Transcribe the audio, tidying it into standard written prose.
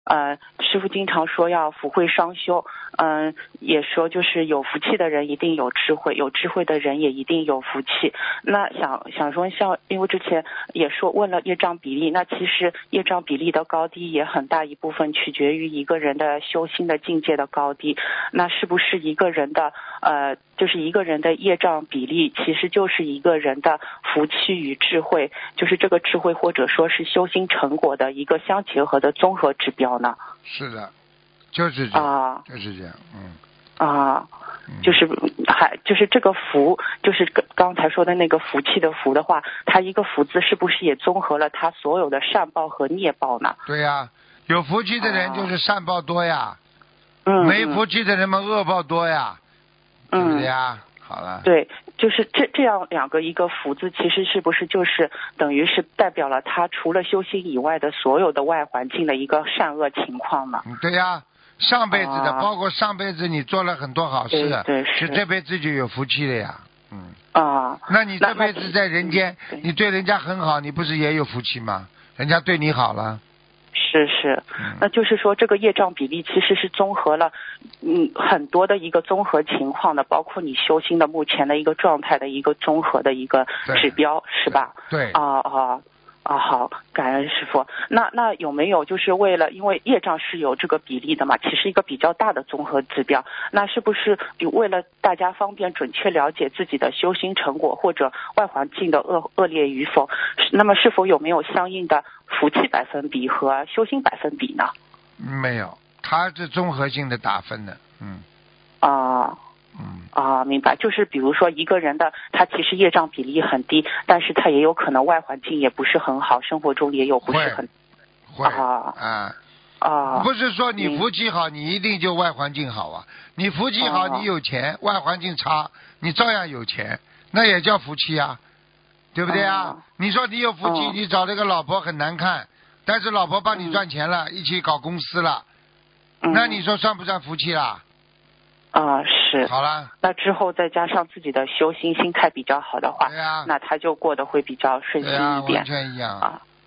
师父经常说要福慧双修，也说就是有福气的人一定有智慧，有智慧的人也一定有福气。那想说像，因为之前也说问了业障比例，那其实业障比例的高低也很大一部分取决于一个人的修心的境界的高低。那是不是一个人的就是一个人的业障比例，其实就是一个人的福气与智慧，就是这个智慧或者说是修心成果的一个相结合的综合指标呢？ 是的，就是这样，就是这样， 就是这个福，就是刚才说的那个福气的福的话，它一个福字是不是也综合了它所有的善报和孽报呢？ 对呀，有福气的人就是善报多呀，没福气的人们恶报多呀，对不对呀？好了。 对，就是这样两个，一个福字，其实是不是就是等于是代表了他除了修心以外的所有的外环境的一个善恶情况呢？ 对呀，上辈子的，包括上辈子你做了很多好事， 对， 是这辈子就有福气了呀。那你这辈子在人间，你对人家很好，你不是也有福气吗？人家对你好了。 是，那就是说这个业障比例其实是综合了很多的一个综合情况的，包括你修心的目前的一个状态的一个综合的一个指标，是吧？ 对。 好，感恩师父。那有没有就是因为业障是有这个比例的嘛，其实一个比较大的综合指标，那是不是为了大家方便准确了解自己的修心成果或者外环境的恶劣与否，那么是否有没有相应的福气百分比和修心百分比呢？ 没有，它是综合性的打分的。 明白，就是比如说一个人的他其实业障比例很低，但是他也有可能外环境也不是很好，生活中也有不是很不是说你福气好你一定就外环境好啊，你福气好你有钱，外环境差你照样有钱，那也叫福气啊，对不对啊？你说你有福气，你找这个老婆很难看，但是老婆帮你赚钱了，一起搞公司了，那你说算不算福气啦？ 是。 好了， 那之后再加上自己的修心心态比较好的话，那他就过得会比较顺心一点。 完全一样。